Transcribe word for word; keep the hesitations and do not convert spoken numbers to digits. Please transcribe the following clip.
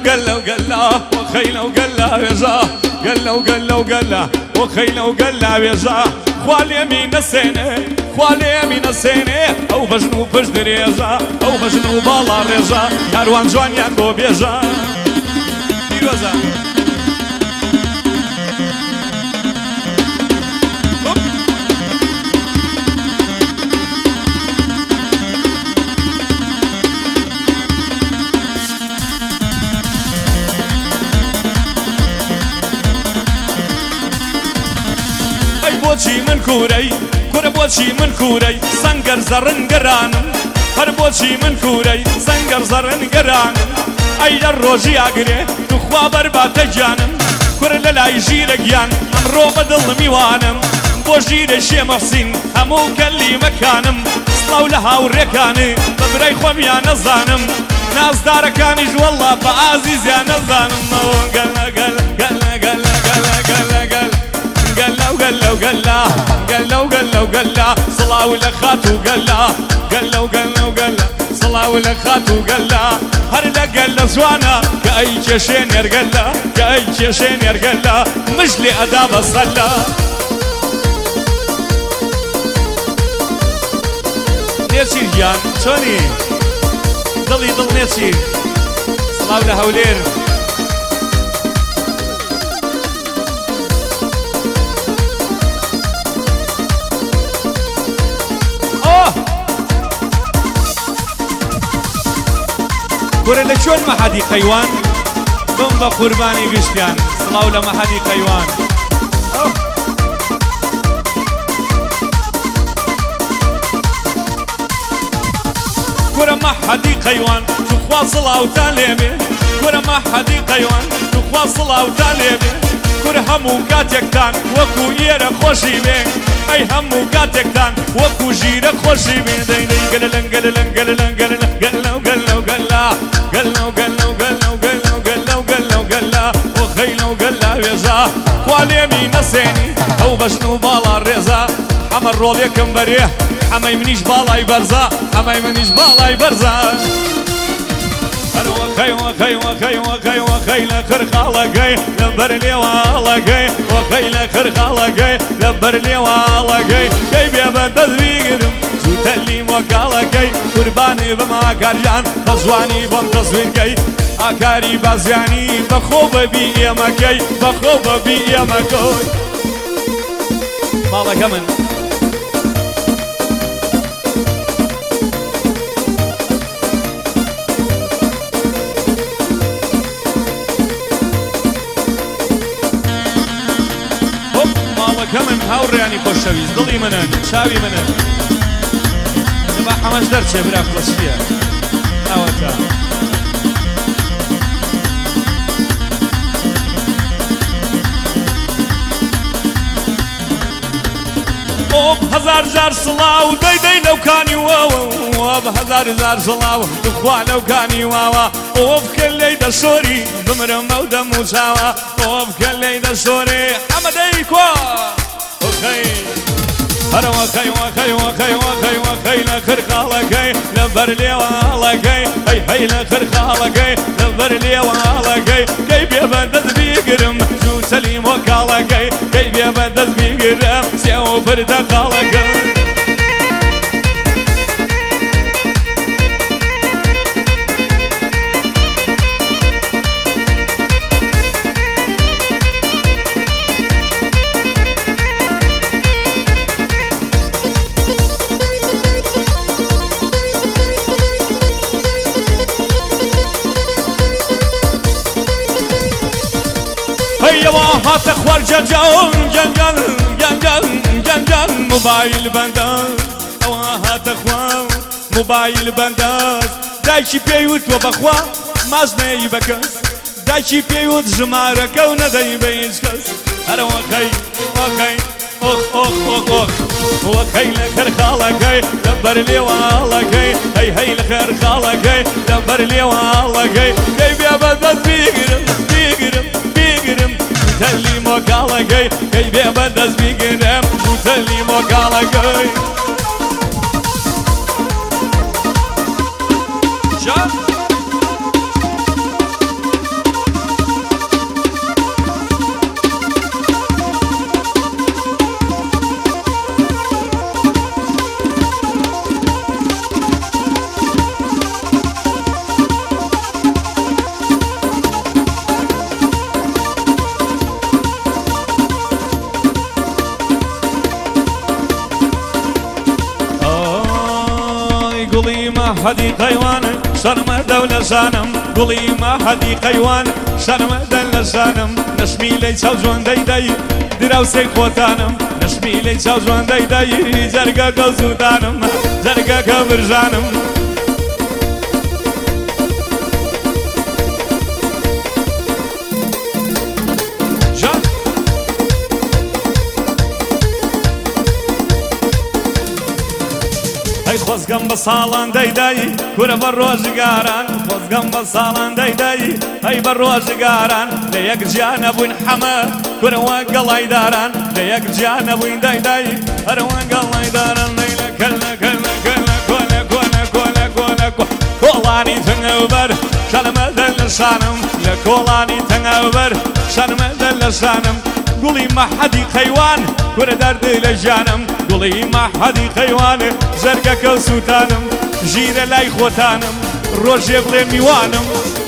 وقلا وقلا وخيلا وقلا بيجا قلا وقلا وقلا وخيلا وقلا بيجا خوال يمين السنة خوال يمين السنة أو بجنو بجد ريجا أو بجنو بالا ريجا كاروان جوان ياندو بيجا بيروزا بۆچی من کوورەی کورە بۆچی من کوورەی سەنگەر زەڕنگەرانم هەر بۆچی من کوورەی سەنگەر زەڕنگەرانم ئەی لە ڕۆژی ئاگرێ توخوا بەرباتە گیانم کورە لە لای ژیرە گیان ئەمڕۆ بەدڵ میوانم بۆ ژیرە شێمەحسین هەموو کەلی مەکانم سڵاو لە هاوڕێکانێ بە برای خۆمیان نەزانم نازدارەکانیش وەڵڵا بە ئازیزیان نەزانم گەلە گەلە گەلە گەلە گەلە گەلە گەلە قلا وقلا وقلا قلا وقلا وقلا صلاة ولا خات وقلا قلا وقلا وقلا صلاة ولا خات وقلا هرلا قلا زوانا كأي شين يرقلا كأي شين يرقلا مش لي أداب الصلاة نيرشي جان شوني ضل يضل نيرشي صلاة ولا هولير كورة لشون محادي قيوان بم بقرباني قشتيان صلاو لمحادي قيوان كورة محادي قيوان تخوا صلاو تاليبي كورة محادي قيوان تخوا صلاو تاليبي كورة همو كاتيكتان وكو يرى خوشي بي اي همو كاتيكتان وكو جيرة خوشي بي دي دي قللن قللن قللن قللن قللن قللن قللن قلنا وقلنا وقلنا وقلنا وقلنا وقلنا وقلنا وخينا وقلنا ويزا خوال يمين السيني او بجنو بالا الرزا حمر رول يكم بريه حماي منيش بالا يبرزا حماي منيش بالا يبرزا وخي وخي وخي وخي وخي لخر خالقي لبر لي والقي وخي لخر خالقي لبر لي والقي كيف يا بدل بيقدم تلي وكالكي قرباني بما كارجان تزواني بم تصويركي اكاري بازياني بخوب بي يمكي بخوب بي يمكي مالا كمن هوب مالا كمن هاورياني خوشويز دلي منن شاوي منن حماش درچه برا خلصية اوتا اوب هزار جار صلاو دي دي لو كاني واوا اوب هزار جار صلاو تخوا لو كاني واوا اوب كلي دا سوري بمرم او دا موساوا اوب كلي دا سوري حمدي كوا اوكي هر وخي وخي وخي وخي وخي لخر خالقي لبر لي والقي هي هي لخر خالقي لبر لي والقي كيف يبدد بيقرم شو سليم وكالقي كيف يبدد بيقرم سيو فرد خالقي هات اخوار جنجان جنجان جنجان جنجان موبايل بندان هات اخوار موبايل بندان دايشي بيوت وبخوا مازني بكس دايشي بيوت جمارك وندي بيسكس هر وخي وخي اخ اخ اخ اخ وخي لخر خالقي دبر لي والقي هي هي لخر خالقي دبر لي والقي كيف يا بدل بيقرم بيقرم بيقرم تلي موكالقي كيف يا بدل بيقرم تلي موكالقي هەدی قەیوان شەرمەدە و لە ژانم گوڵی ما هەدی قەیوان شەرمەدە لە ژانم نەشمی لەی چاو جوان دەیدەی دراوسێک خۆتانم نەشمی لەی چاو جوان دەیدەی جەرگەکە زووتانم جەرگەکە برژانم ئەی خۆزگەم بە ساڵان دەیدای کورە بە ڕۆژگاران خۆزگەم بە ساڵان دەیدای ئەی بە ڕۆژگاران لە یەک جیانە بووین حەمە کورەوە گەڵایداران لە یەک جیانە بووین دەیدای هەروە گەڵایداران لەیلە کەلە کەلە کەلە کۆلە کۆلە کۆلە کۆلە کۆڵانی تەنگەوبەر شەرمەدە لە شانم لە کۆڵانی تەنگەوبەر شەرمەدە لە شانم گوڵی مەحەدی قەیوان کورە دەردی لە ژانم گوڵی مەحەدی قەیوان ژەرگەکە و سووتانم ژیرە لای خۆتانم ڕۆژێ بڵێ میوانم